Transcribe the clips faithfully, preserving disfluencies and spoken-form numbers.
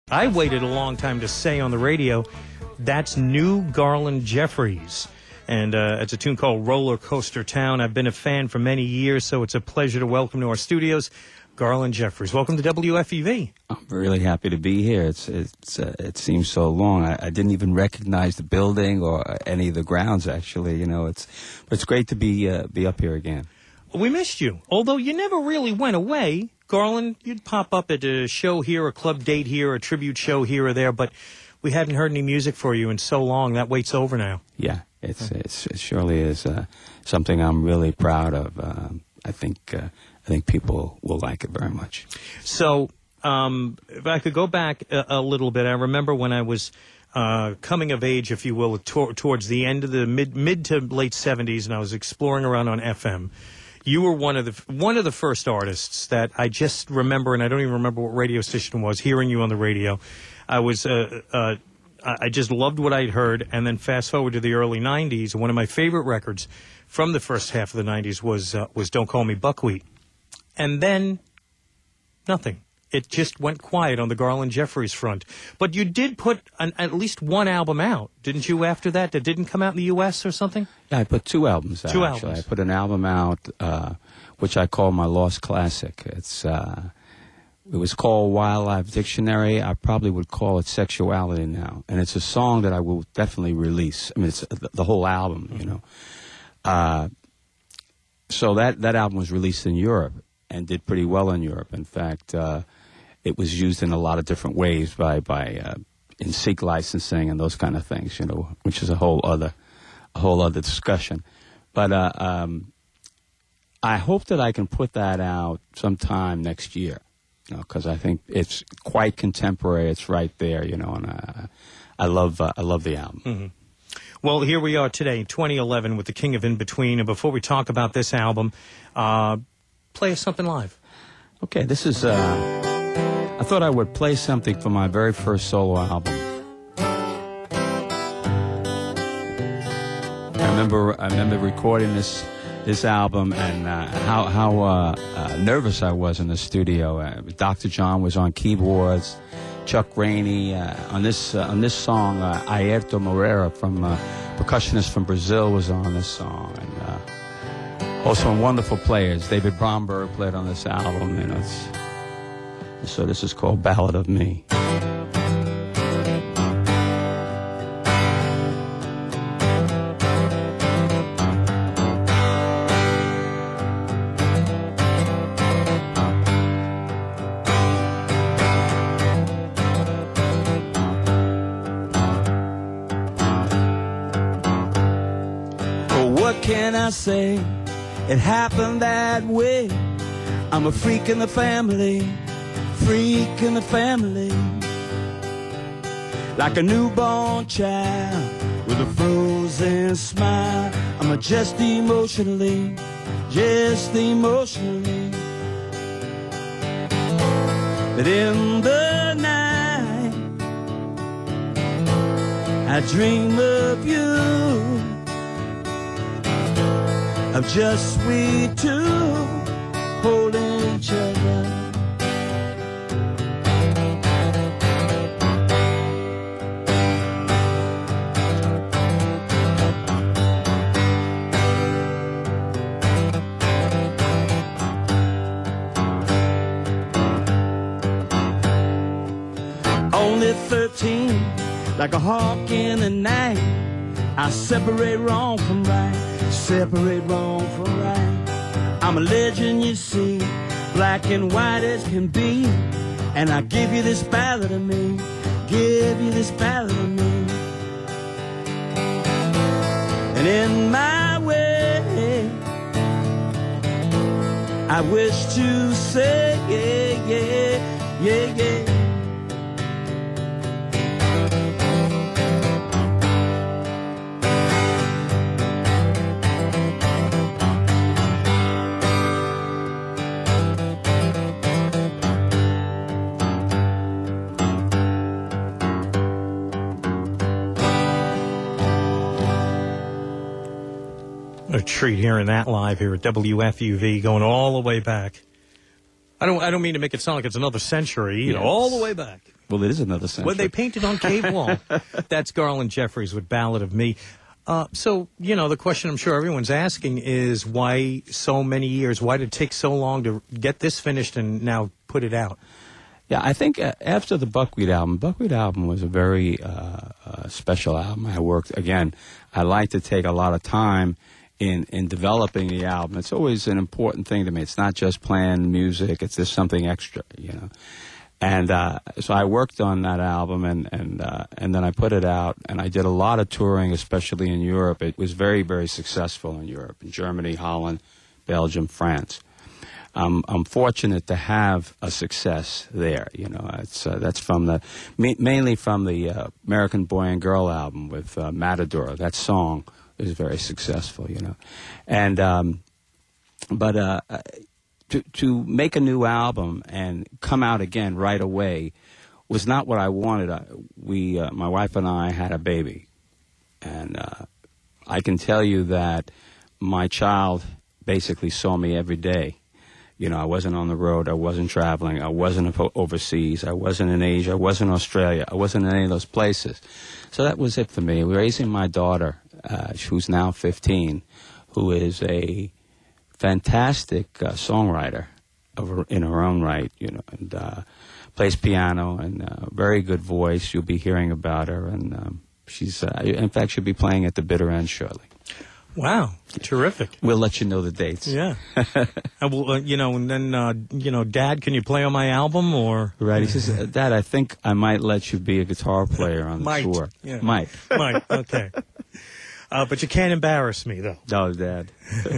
I waited a long time to say on the radio, that's new Garland Jeffries. And uh, it's a tune called Roller Coaster Town. I've been a fan for many years, so it's a pleasure to welcome to our studios Garland Jeffries. Welcome to W F E V. I'm really happy to be here. It's it's uh, it seems so long. I, I didn't even recognize the building or any of the grounds. Actually, you know, it's but it's great to be uh, be up here again. We missed you, although you never really went away. Garland, you'd pop up at a show here, a club date here, a tribute show here or there, but we hadn't heard any music for you in so long. That wait's over now. Yeah, it's, it's it surely is uh, something I'm really proud of. Um, I think uh, I think people will like it very much. So, um, if I could go back a, a little bit, I remember when I was uh, coming of age, if you will, to towards the end of the mid mid to late seventies, and I was exploring around on F M. You were one of the one of the first artists that I just remember, and I don't even remember what radio station it was, hearing you on the radio. I was, uh, uh, I just loved what I'd heard, and then fast forward to the early nineties, one of my favorite records from the first half of the nineties was, uh, was Don't Call Me Buckwheat. And then, nothing. It just went quiet on the Garland Jeffries front. But you did put an, at least one album out, didn't you, after that, that didn't come out in the U S or something? Yeah, I put two albums out. Two actually. albums. I put an album out, uh, which I call my lost classic. It's uh, It was called Wildlife Dictionary. I probably would call it Sexuality now. And it's a song that I will definitely release. I mean, it's the, the whole album, you know. Uh, so that, that album was released in Europe and did pretty well in Europe. In fact, uh, it was used in a lot of different ways by, by uh, in sync licensing and those kind of things, you know, which is a whole other, a whole other discussion. But uh, um, I hope that I can put that out sometime next year, you know, because I think it's quite contemporary. It's right there, you know, and uh, I love, uh, I love the album. Mm-hmm. Well, here we are today, twenty eleven, with the King of In-Between. And before we talk about this album, uh, play us something live. Okay, this is. Uh, I thought I would play something from my very first solo album. I remember, I remember recording this this album and uh, how how uh, uh, nervous I was in the studio. Uh, Doctor John was on keyboards, Chuck Rainey uh, on this uh, on this song. Uh, Ayrton Moreira, from uh, percussionist from Brazil, was on this song, and uh, also wonderful players. David Bromberg played on this album, and it's. So this is called Ballad of Me. Oh, what can I say? It happened that way. I'm a freak in the family. Freak in the family, like a newborn child with a frozen smile. I'm a just emotionally, just emotionally. But in the night, I dream of you, of just we two holding each other. Only thirteen, like a hawk in the night, I separate wrong from right, separate wrong from right. I'm a legend, you see, black and white as can be, and I give you this ballad of me, give you this ballad of me. And in my way, I wish to say, yeah, yeah, yeah, yeah. A treat hearing that live here at W F U V, going all the way back. I don't I don't mean to make it sound like it's another century, you yes. know, all the way back. Well, it is another century. When they painted on Cave Wall. That's Garland Jeffries with Ballad of Me. Uh, so, you know, the question I'm sure everyone's asking is why so many years? Why did it take so long to get this finished and now put it out? Yeah, I think uh, after the Buckwheat album, Buckwheat album was a very uh, uh, special album. I worked, again, I like to take a lot of time in, in developing the album. It's always an important thing to me. It's not just playing music. It's just something extra, you know. And uh, so I worked on that album, and and uh, and then I put it out, and I did a lot of touring, especially in Europe. It was very, very successful in Europe, in Germany, Holland, Belgium, France. Um, I'm fortunate to have a success there. You know, it's uh, that's from the ma- mainly from the uh, American Boy and Girl album with uh, Matador. That song was very successful. You know, and um, but. Uh, To, to make a new album and come out again right away was not what I wanted. I, we, uh, my wife and I had a baby. And uh, I can tell you that my child basically saw me every day. You know, I wasn't on the road. I wasn't traveling. I wasn't overseas. I wasn't in Asia. I wasn't in Australia. I wasn't in any of those places. So that was it for me. Raising my daughter, uh, who's now fifteen, who is a fantastic uh, songwriter of her, in her own right, you know, and uh, plays piano and uh, very good voice. You'll be hearing about her, and um, she's, uh, in fact, she'll be playing at the Bitter End shortly. Wow, terrific! We'll let you know the dates. Yeah, and we'll, uh, you know, and then uh, you know, Dad, can you play on my album or? Right. He says, Dad, I think I might let you be a guitar player on the might. tour. Yeah. Might. Might. Okay. Uh, but you can't embarrass me, though. No, Dad.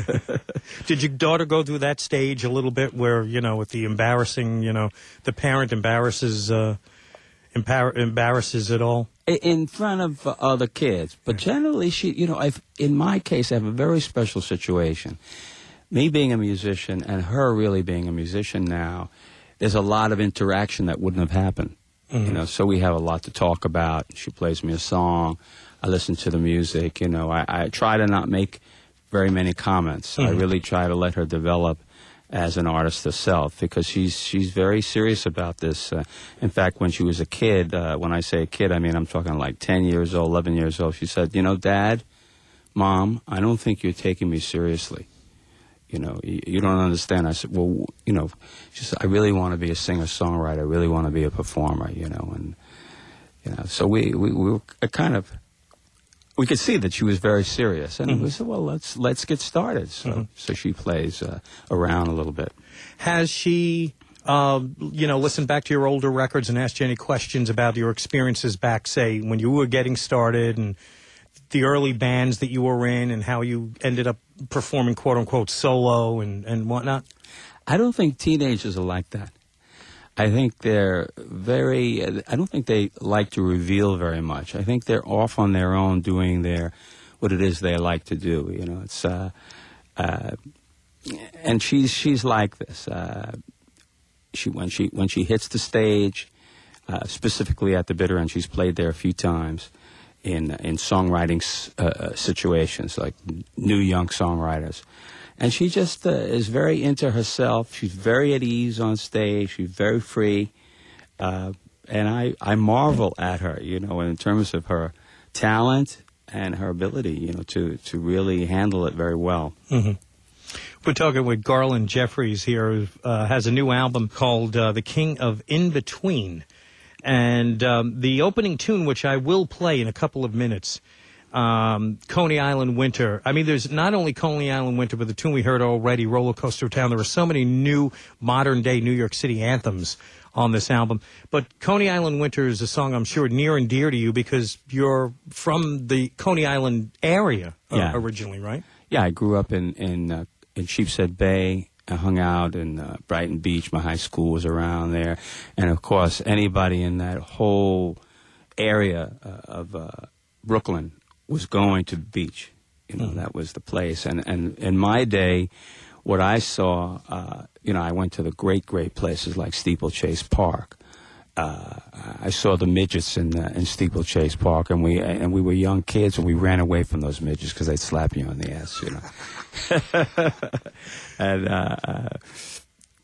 Did your daughter go through that stage a little bit where, you know, with the embarrassing, you know, the parent embarrasses, uh, embar- embarrasses it all? In front of uh, other kids. But generally, she, you know, I've, in my case, I have a very special situation. Me being a musician and her really being a musician now, there's a lot of interaction that wouldn't have happened. Mm-hmm. You know, so we have a lot to talk about. She plays me a song. I listen to the music, you know. I, I try to not make very many comments. Mm-hmm. I really try to let her develop as an artist herself because she's she's very serious about this. Uh, in fact, when she was a kid, uh, when I say a kid, I mean I'm talking like ten years old, eleven years old, she said, you know, Dad, Mom, I don't think you're taking me seriously. You know, you, you don't understand. I said, well, you know, she said, I really want to be a singer-songwriter. I really want to be a performer, you know. And, you know, so we, we, we were kind of... We could see that she was very serious, and mm-hmm. we said, "Well, let's let's get started." So, mm-hmm. so she plays uh, around a little bit. Has she, um, you know, listened back to your older records and asked you any questions about your experiences back, say, when you were getting started, and the early bands that you were in, and how you ended up performing "quote unquote" solo and and whatnot? I don't think teenagers are like that. I think they're very, I don't think they like to reveal very much. I think they're off on their own doing their, what it is they like to do, you know. It's, uh, uh, and she's, she's like this. Uh, she, when she, when she hits the stage, uh, specifically at the Bitter End, she's played there a few times in, in songwriting uh, situations, like new young songwriters. And she just uh, is very into herself. She's very at ease on stage. She's very free. Uh, and I, I marvel at her, you know, in terms of her talent and her ability, you know, to, to really handle it very well. Mm-hmm. We're talking with Garland Jeffries here, who uh, has a new album called uh, The King of In-Between. And um, the opening tune, which I will play in a couple of minutes, Um, Coney Island Winter. I mean, there's not only Coney Island Winter, but the tune we heard already, Roller Coaster Town. There are so many new modern-day New York City anthems on this album. But Coney Island Winter is a song I'm sure near and dear to you because you're from the Coney Island area uh, yeah. originally, right? Yeah, I grew up in in, uh, in Sheepshead Bay. I hung out in uh, Brighton Beach. My high school was around there. And, of course, anybody in that whole area uh, of uh, Brooklyn was going to the beach. You know, mm-hmm. that was the place. And, and in my day, what I saw, uh, you know, I went to the great, great places like Steeplechase Park. Uh, I saw the midgets in, uh, in Steeplechase Park, and we and we were young kids, and we ran away from those midgets because they'd slap you on the ass, you know. and uh, uh,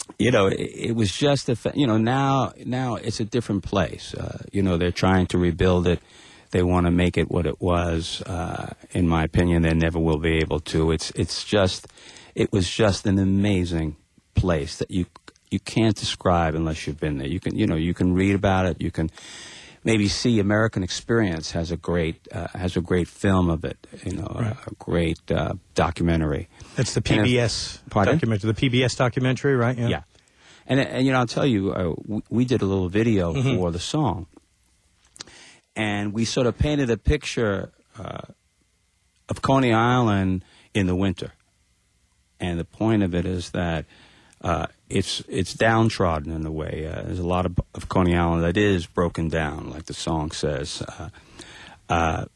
you know, it, it was just a, fa- you know, now now it's a different place. Uh, you know, they're trying to rebuild it. They want to make it what it was. Uh, in my opinion, they never will be able to. It's it's just, it was just an amazing place that you you can't describe unless you've been there. You can, you know, you can read about it. You can maybe see. American Experience has a great uh, has a great film of it. You know, Right. a, a great uh, documentary. That's the P B S Pardon? documentary. The P B S documentary, right? Yeah. And, and you know, I'll tell you, uh, we, we did a little video Mhm. for the song. And we sort of painted a picture uh, of Coney Island in the winter. And the point of it is that uh, it's it's downtrodden in a way. Uh, there's a lot of, of Coney Island that is broken down, like the song says. Uh, uh,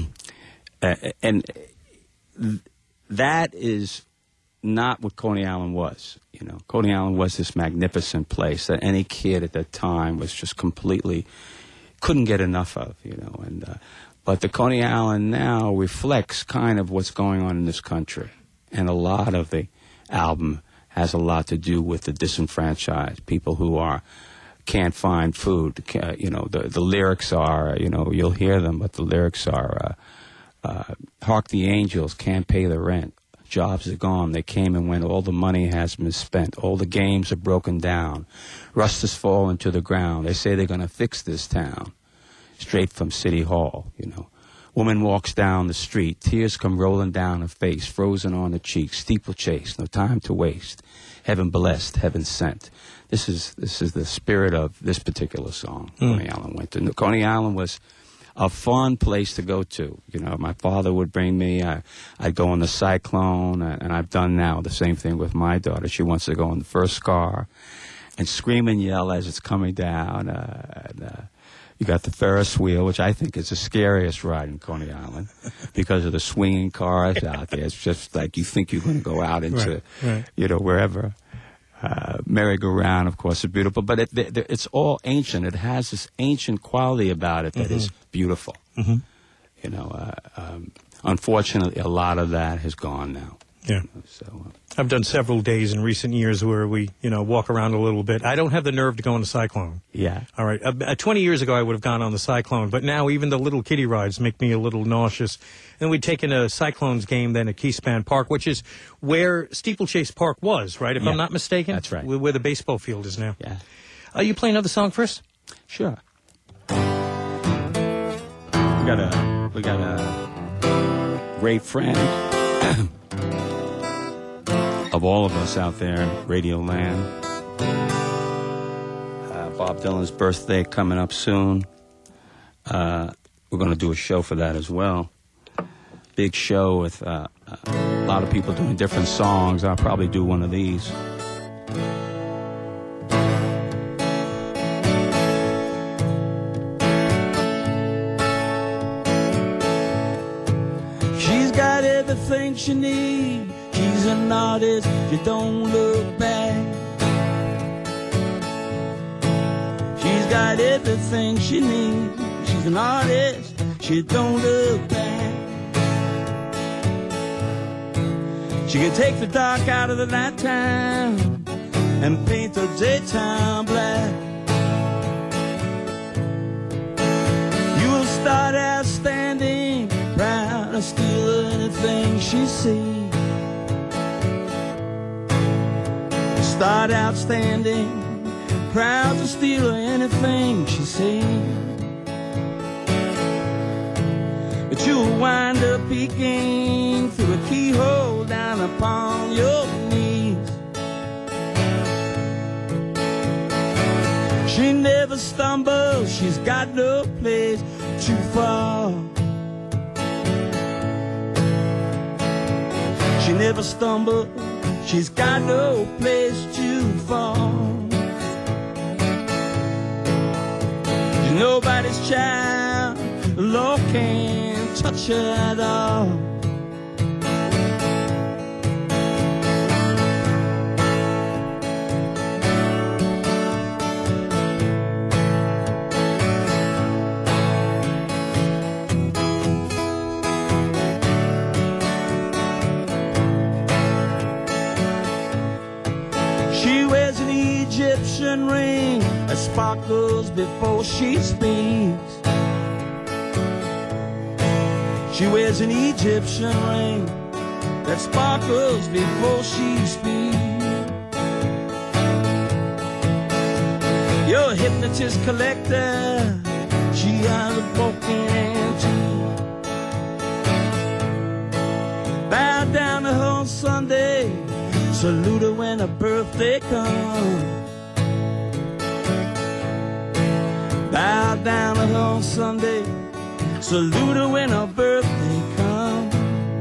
and th- that is not what Coney Island was. You know, Coney Island was this magnificent place that any kid at that time was just completely couldn't get enough of. You know, and uh, but the Coney Island now reflects kind of what's going on in this country, and a lot of the album has a lot to do with the disenfranchised people who are can't find food. Ca- You know, the the lyrics are, you know, you'll hear them, but the lyrics are, uh, uh, hark the angels, can't pay the rent. Jobs are gone, they came and went, all the money has been spent, all the games are broken down, rust has fallen to the ground, they say they're going to fix this town, straight from City Hall, you know. Woman walks down the street, tears come rolling down her face, frozen on her cheeks, steeplechase, no time to waste, heaven blessed, heaven sent. This is this is the spirit of this particular song, Mm. Coney Island went to. Coney Island was a fun place to go to. You know, my father would bring me. I, I'd go on the Cyclone, uh, and I've done now the same thing with my daughter. She wants to go on the first car and scream and yell as it's coming down. Uh, and, uh, you got the Ferris wheel, which I think is the scariest ride in Coney Island because of the swinging cars out there. It's just like you think you're going to go out into, Right, right. you know, wherever. Uh, merry-go-round, of course, is beautiful, but it, it, it's all ancient. It has this ancient quality about it that is beautiful. Mhm. You know, uh, um, unfortunately, a lot of that has gone now. Yeah. So, uh, I've done several days in recent years where we, you know, walk around a little bit. I don't have the nerve to go on the Cyclone. yeah. All right. Uh, uh, twenty years ago, I would have gone on the Cyclone, but now even the little kiddie rides make me a little nauseous. And we'd taken a Cyclones game then at Keyspan Park, which is where Steeplechase Park was, right? If Yeah. I'm not mistaken. That's right. Where, where the baseball field is now. Yeah. Uh, you play another song first? Sure. We got a we got a great friend of all of us out there in Radio Land. Uh, Bob Dylan's birthday coming up soon. Uh, we're going to do a show for that as well. Big show with uh, a lot of people doing different songs. I'll probably do one of these. She's got everything she needs. She's an artist, she don't look back. She's got everything she needs. She's an artist, she don't look back. She can take the dark out of the nighttime and paint the daytime black. You will start out standing proud to steal anything she sees. Start out standing proud to steal anything she sees. But you'll wind up peeking through a keyhole down upon your knees. She never stumbles, she's got no place to fall. She never stumbles, she's got no place to fall. She's nobody's child, the law can't touch her at all. She wears an sparkles before she speaks. She wears an Egyptian ring that sparkles before she speaks. You're a hypnotist collector, she has a broken antique. Bow down to her on Sunday, salute her when her birthday comes. Bow down to her on Sunday, salute her when her birthday comes.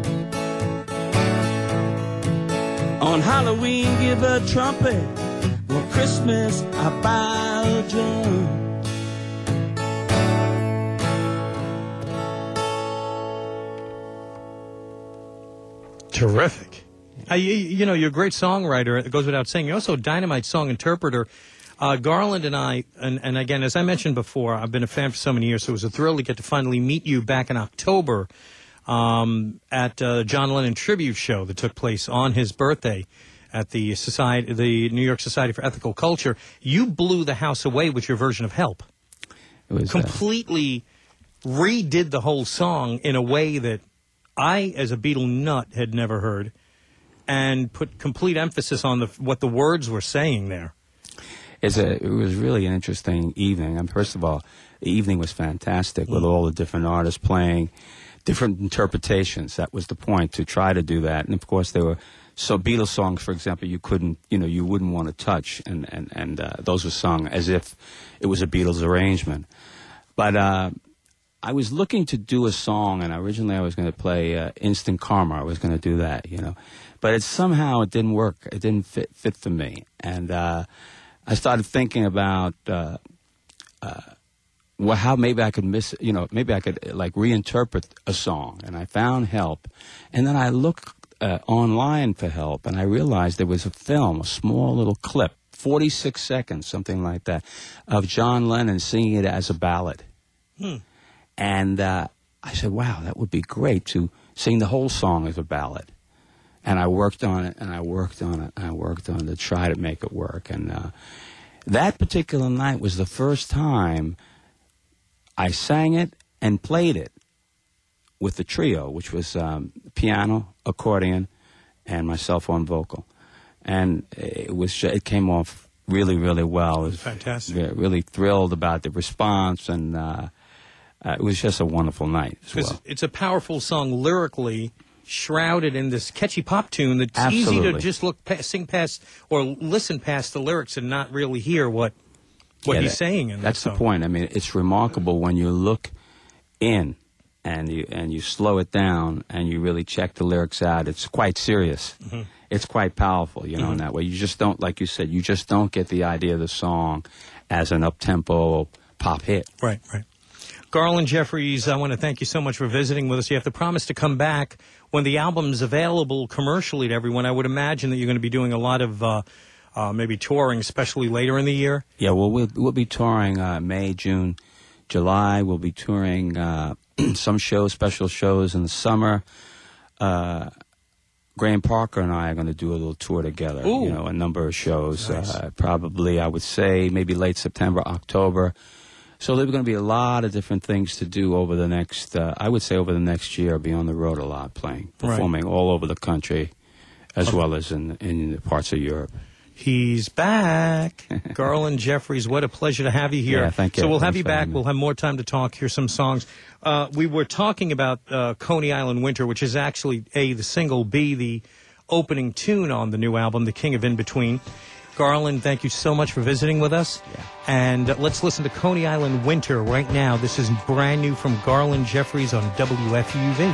On Halloween, give her a trumpet. For Christmas, I buy a drum. Terrific. Uh, you, you know, you're a great songwriter. It goes without saying. You're also a dynamite song interpreter. Uh, Garland and I, and, and again, as I mentioned before, I've been a fan for so many years, so it was a thrill to get to finally meet you back in October um, at uh, John Lennon tribute show that took place on his birthday at the society, the New York Society for Ethical Culture. You blew the house away with your version of Help. It was completely uh, redid the whole song in a way that I, as a Beatle nut, had never heard, and put complete emphasis on the, what the words were saying there. It's a, it was really an interesting evening. And first of all, the evening was fantastic with all the different artists playing different interpretations. That was the point, to try to do that. And of course, there were so Beatles songs, for example, you couldn't, you know, you wouldn't want to touch, and and and uh, those were sung as if it was a Beatles arrangement. But uh, I was looking to do a song, and originally I was going to play uh, Instant Karma. I was going to do that, you know, but it somehow it didn't work. It didn't fit fit for me, and uh, I started thinking about uh, uh, well, how maybe I could miss, you know, maybe I could like reinterpret a song, and I found Help, and then I looked Uh, online for Help, and I realized there was a film, a small little clip, forty-six seconds, something like that, of John Lennon singing it as a ballad. Hmm. And uh, I said, wow, that would be great to sing the whole song as a ballad. And I worked on it, and I worked on it, and I worked on it to try to make it work. And uh, that particular night was the first time I sang it and played it with the trio, which was um, piano, accordion, and myself on vocal. And it was it came off really, really well. It was fantastic. Really thrilled about the response, and uh, uh, it was just a wonderful night as well. It's a powerful song lyrically, shrouded in this catchy pop tune that's Absolutely. easy to just look, past, sing past, or listen past the lyrics and not really hear what what Yeah, he's that, saying in That's that the song. point. I mean, it's remarkable when you look in and you and you slow it down and you really check the lyrics out. It's quite serious. Mm-hmm. It's quite powerful, you know, mm-hmm. in that way. You just don't, like you said, you just don't get the idea of the song as an up-tempo pop hit. Right, right. Garland Jeffries, I want to thank you so much for visiting with us. You have to promise to come back when the album's available commercially to everyone. I would imagine that you're going to be doing a lot of uh, uh, maybe touring, especially later in the year. Yeah, well, we'll, we'll be touring uh, May, June, July. We'll be touring uh, some shows, special shows in the summer. Uh, Graham Parker and I are going to do a little tour together, Ooh. you know, a number of shows. Nice. Uh, probably, I would say, maybe late September, October. So there's going to be a lot of different things to do over the next, uh, I would say over the next year, be on the road a lot, playing, performing right. all over the country, as okay. well as in, in parts of Europe. He's back. Garland Jeffries, what a pleasure to have you here. Yeah, thank you. So we'll have Thanks you back. me. We'll have more time to talk, hear some songs. Uh, we were talking about uh, Coney Island Winter, which is actually, A, the single, B, the opening tune on the new album, The King of In-Between. Garland, thank you so much for visiting with us. Yeah. And uh, let's listen to Coney Island Winter right now. This is brand new from Garland Jeffries on W F U V.